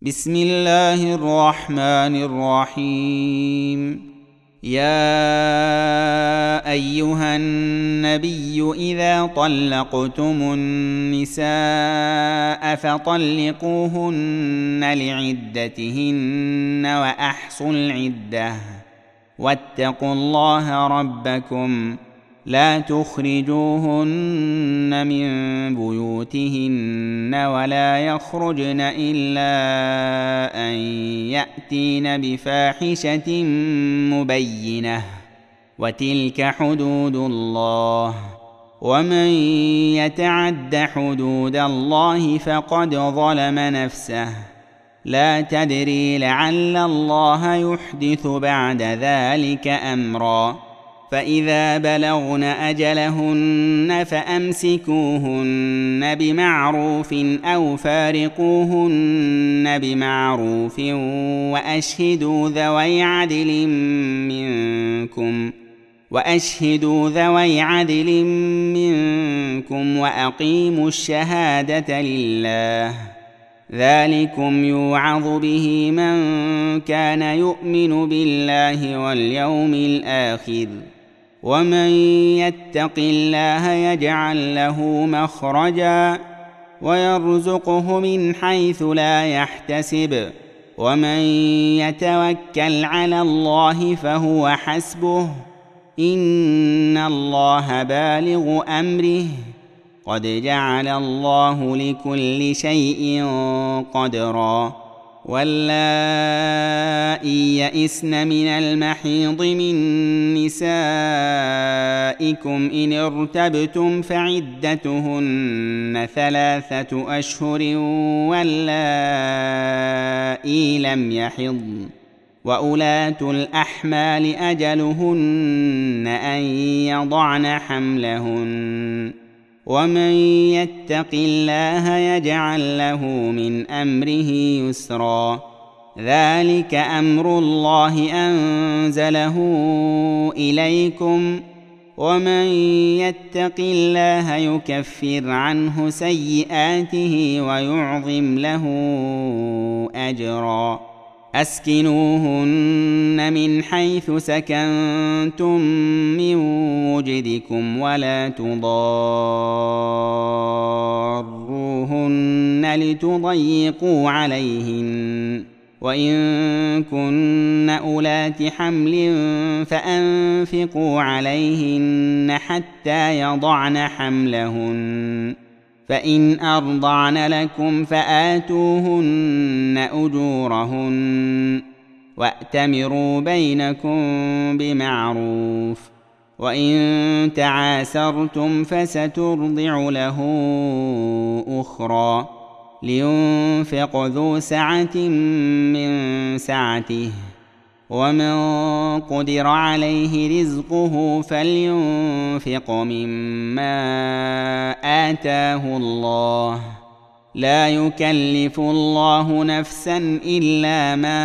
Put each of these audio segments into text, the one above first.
بسم الله الرحمن الرحيم. يا أيها النبي إذا طلقتم النساء فطلقوهن لعدتهن وأحصوا العدة واتقوا الله ربكم لا تخرجوهن من بيوتهن ولا يخرجن إلا أن يأتين بفاحشة مبينة وتلك حدود الله ومن يتعد حدود الله فقد ظلم نفسه لا تدري لعل الله يحدث بعد ذلك أمرا. فإذا بلغن أجلهن فأمسكوهن بمعروف أو فارقوهن بمعروف وأشهدوا ذوي عدل منكم وأقيموا الشهادة لله ذلكم يوعظ به من كان يؤمن بالله واليوم الآخر ومن يتق الله يجعل له مخرجا ويرزقه من حيث لا يحتسب ومن يتوكل على الله فهو حسبه إن الله بالغ أمره قد جعل الله لكل شيء قدرا. واللائي يئسن من المحيض من نسائكم إن ارتبتم فعدتهن 3 أشهر واللائي لم يحضن وأولاة الأحمال أجلهن أن يضعن حملهن ومن يتق الله يجعل له من أمره يسرا. ذلك أمر الله أنزله إليكم ومن يتق الله يكفر عنه سيئاته ويعظم له أجرا. أسكنوهن من حيث سكنتم من وجدكم ولا تضاروهن لتضيقوا عليهن وإن كن أولات حمل فأنفقوا عليهن حتى يضعن حملهن فإن أرضعن لكم فآتوهن أجورهن وأتمروا بينكم بمعروف وإن تعاسرتم فسترضع له أخرى لينفق ذو سعة من سعته ومن قدر عليه رزقه فلينفق مما آتاه الله لا يكلف الله نفسا إلا ما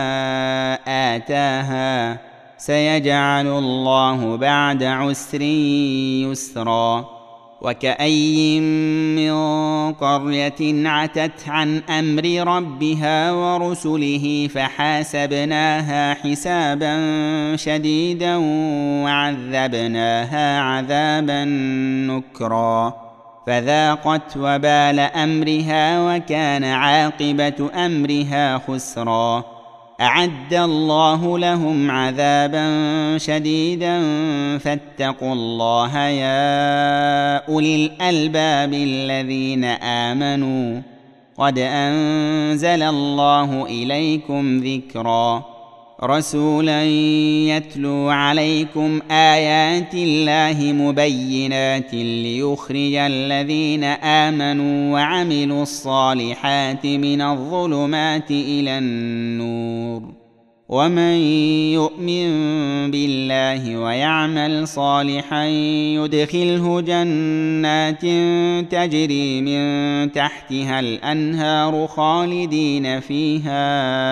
آتاها سيجعل الله بعد عسر يسرا. وكأي من قرية عتت عن أمر ربها ورسله فحاسبناها حسابا شديدا وعذبناها عذابا نكرا فذاقت وبال أمرها وكان عاقبة أمرها خسرا. أعد الله لهم عذابا شديدا فاتقوا الله يا أولي الألباب الذين آمنوا قد أنزل الله إليكم ذكرا. رسولا يتلو عليكم آيات الله مبينات ليخرج الذين آمنوا وعملوا الصالحات من الظلمات إلى النور ومن يؤمن بالله ويعمل صالحا يدخله جنات تجري من تحتها الأنهار خالدين فيها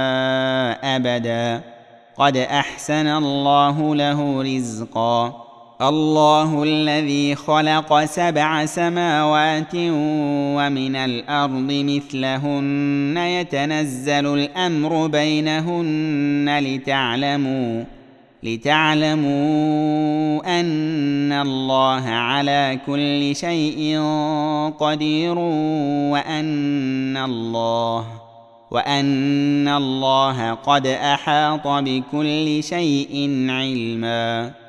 أبدا قد أحسن الله له رزقا. الله الذي خلق 7 سماوات ومن الأرض مثلهن يتنزل الأمر بينهن لتعلموا أن الله على كل شيء قدير وأن الله قد أحاط بكل شيء علما.